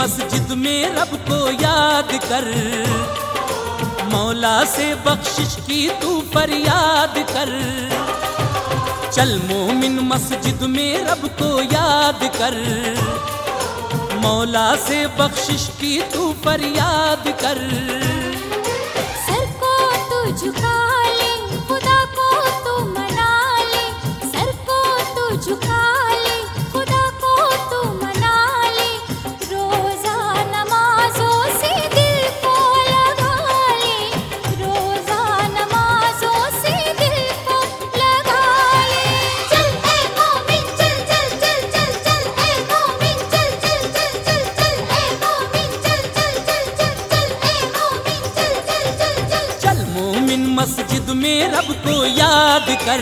मस्जिद में रब को याद कर, मौला से बख्शिश की तू फरियाद कर। चल मोमिन मस्जिद में रब को याद कर, मौला से बख्शिश की तू फरियाद कर। सर को तू झुका ले, खुदा को तू मना ले। सर को तू झुका ले, खुदा को तू मना ले। रोजा नमाजों से दिल को लगा ले, रोजा नमाजों से दिल को लगा ले। चल ए मोमिन चल चल चल चल चल ए मोमिन चल चल चल चल चल ए मोमिन चल चल चल चल चल ए मोमिन चल चल चल चल। चल मोमिन मस्जिद में रब को याद कर,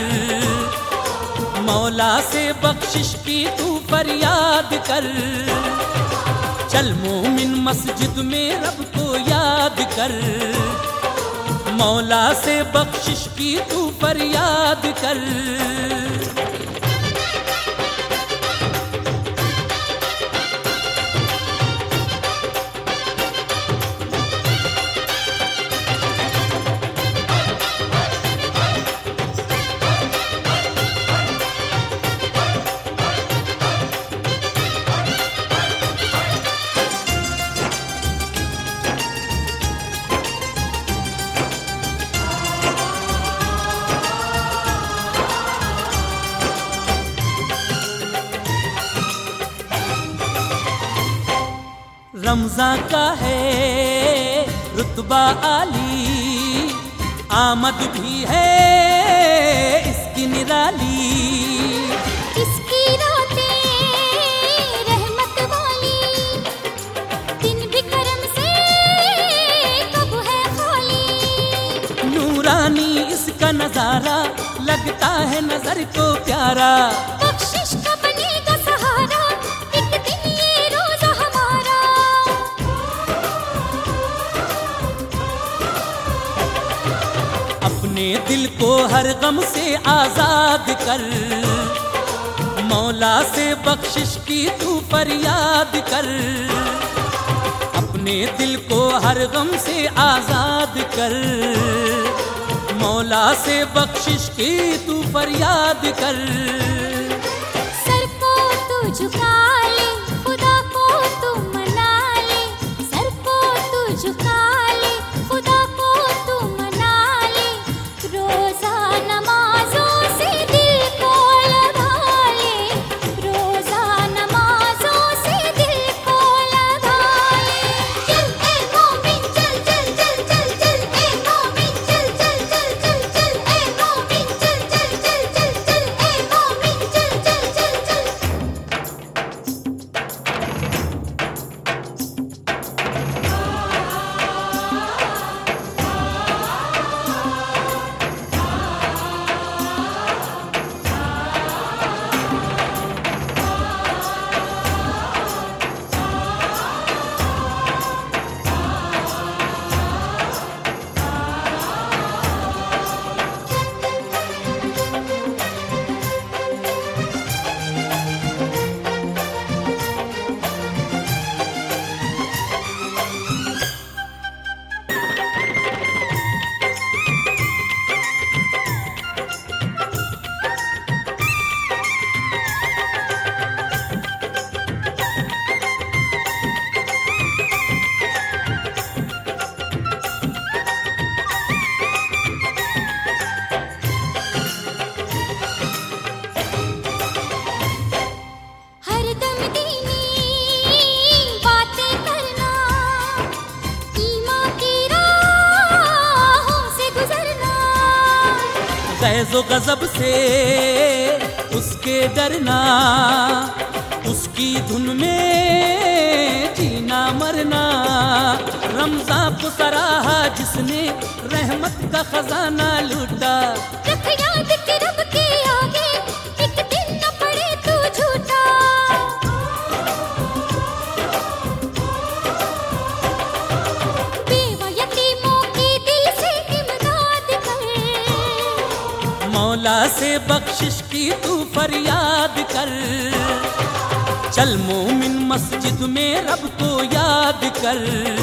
मौला से बख्शिश की तू फरियाद कर। चल मोमिन मस्जिद में रब को याद कर, मौला से बख्शिश की तू फरियाद कर। रमज़ां का है रुतबा आली, आमद भी है इसकी निराली। इसकी रातें रहमत वाली, दिन भी करम से कब है खाली। नूरानी इसका नजारा लगता है नजर को प्यारा। बख्शिश का बनेगा सहारा एक दिन ये रोजा हमारा। अपने दिल को हर गम से आजाद कर, मौला से बख्शिश की तू फरियाद कर। अपने दिल को हर गम से आजाद कर, मौला से बख्शिश की तू फरियाद कर। सर को तू झुका ले, खुदा को तू मना ले। सर को तू झुका ले, खुदा को तू मना ले। रोजा नमाजों से दिल को लगा ले, रोजा नमाजों से दिल को लगा ले। चल ए मोमिन चल चल चल चल चल ए मोमिन चल चल चल चल चल ए मोमिन चल चल चल चल चल ए मोमिन चल चल चल चल। हरदम दीनी बातें करना, ईमान की राहों से गुजरना। गैज़ो गज़ब से उसके डरना, उसकी धुन में जीना मरना। रमज़ां को सराहा जिसने रहमत का खजाना लूटा। रख याद कि रब के आगे एक दिन न पड़े तू झूठा। बेवा यतीमों की दिल से इमदाद कर, मौला से बख्शिश की तू फरियाद कर। चल मोमिन मस्जिद में रब को याद कर।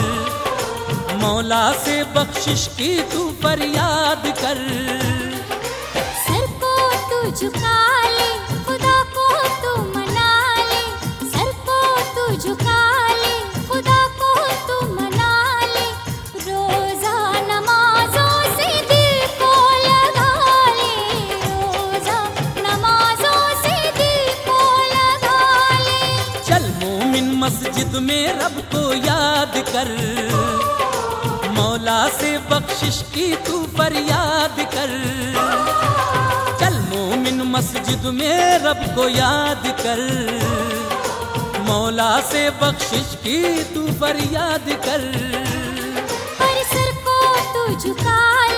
मौला से बख्शिश की तू फरियाद कर। सर को तू झुका ले, खुदा को तू मना ले। सर को तू झुका ले, खुदा को तू मना ले। रोजा नमाजों से दिल को लगा ले। रोजा नमाजों से दिल को लगा ले। चल मोमिन मस्जिद में रब को याद कर। मौला से बख्शिश की तू फरियाद कर। चल मोमिन मस्जिद में रब को याद कर। मौला से बख्शिश की तू फरियाद कर। पर सर को तू झुका